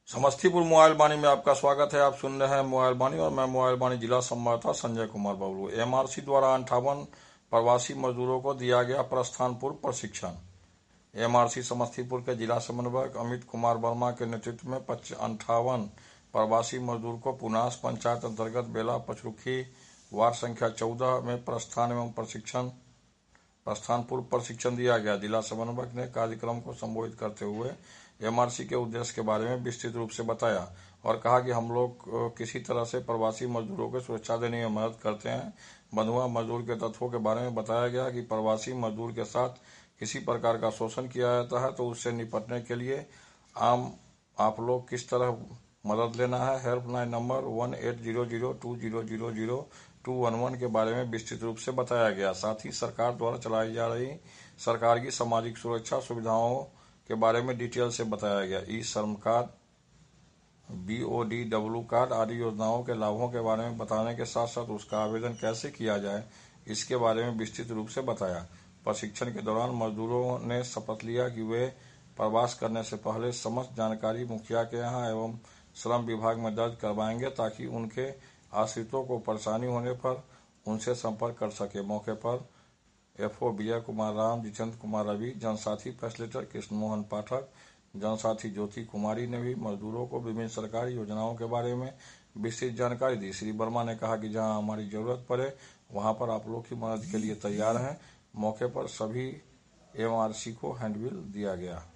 Samastipur mobile वाणी में आपका स्वागत है। आप सुन रहे हैं मोबाइल वाणी और मैं मोबाइल वाणी जिला संवाददाता संजय कुमार बबलू। एमआरसी द्वारा 58 प्रवासी मजदूरों को दिया गया प्रस्थान पूर्व प्रशिक्षण। एमआरसी समस्तीपुर के जिला समन्वयक अमित कुमार वर्मा के नेतृत्व में 58 प्रवासी मजदूर को पुनास पंचायत अंतर्गत बेला पचरुखी वार्ड संख्या 14 में प्रस्थान पूर्व प्रशिक्षण दिया गया। जिला समन्वयक ने कार्यक्रम को संबोधित करते हुए एमआरसी के उद्देश्य के बारे में विस्तृत रूप से बताया और कहा कि हम लोग किसी तरह से प्रवासी मजदूरों को सुरक्षा देने में मदद करते हैं। बंधुआ मजदूर के तत्वों के बारे में बताया गया कि प्रवासी मजदूर के साथ किसी प्रकार का शोषण किया जाता है तो उससे निपटने के लिए आप लोग किस तरह मदद लेना है। हेल्पलाइन नंबर 1800200211 के बारे में विस्तृत रूप से बताया गया। साथ ही सरकार द्वारा चलाई जा रही सरकार की सामाजिक सुरक्षा सुविधाओं के बारे में डिटेल से बताया गया। ई श्रम कार्ड, BODW कार्ड आदि योजनाओं के लाभों के बारे में बताने के साथ साथ उसका आवेदन कैसे किया जाए इसके बारे में विस्तृत रूप से बताया। प्रशिक्षण के दौरान मजदूरों ने शपथ लिया कि वे प्रवास करने से पहले समस्त जानकारी मुखिया के यहाँ एवं श्रम विभाग में दर्ज करवाएंगे ताकि उनके आश्रितों को परेशानी होने पर उनसे संपर्क कर सके। मौके पर FO विजय कुमार राम, जितेंद्र कुमार रवि, जनसाथी फैसिलिटेटर कृष्ण मोहन पाठक, जनसाथी ज्योति कुमारी ने भी मजदूरों को विभिन्न सरकारी योजनाओं के बारे में विस्तृत जानकारी दी। श्री वर्मा ने कहा कि जहां हमारी जरूरत पड़े वहां पर आप लोग की मदद के लिए तैयार हैं। मौके पर सभी MRC को हैंडबिल दिया गया।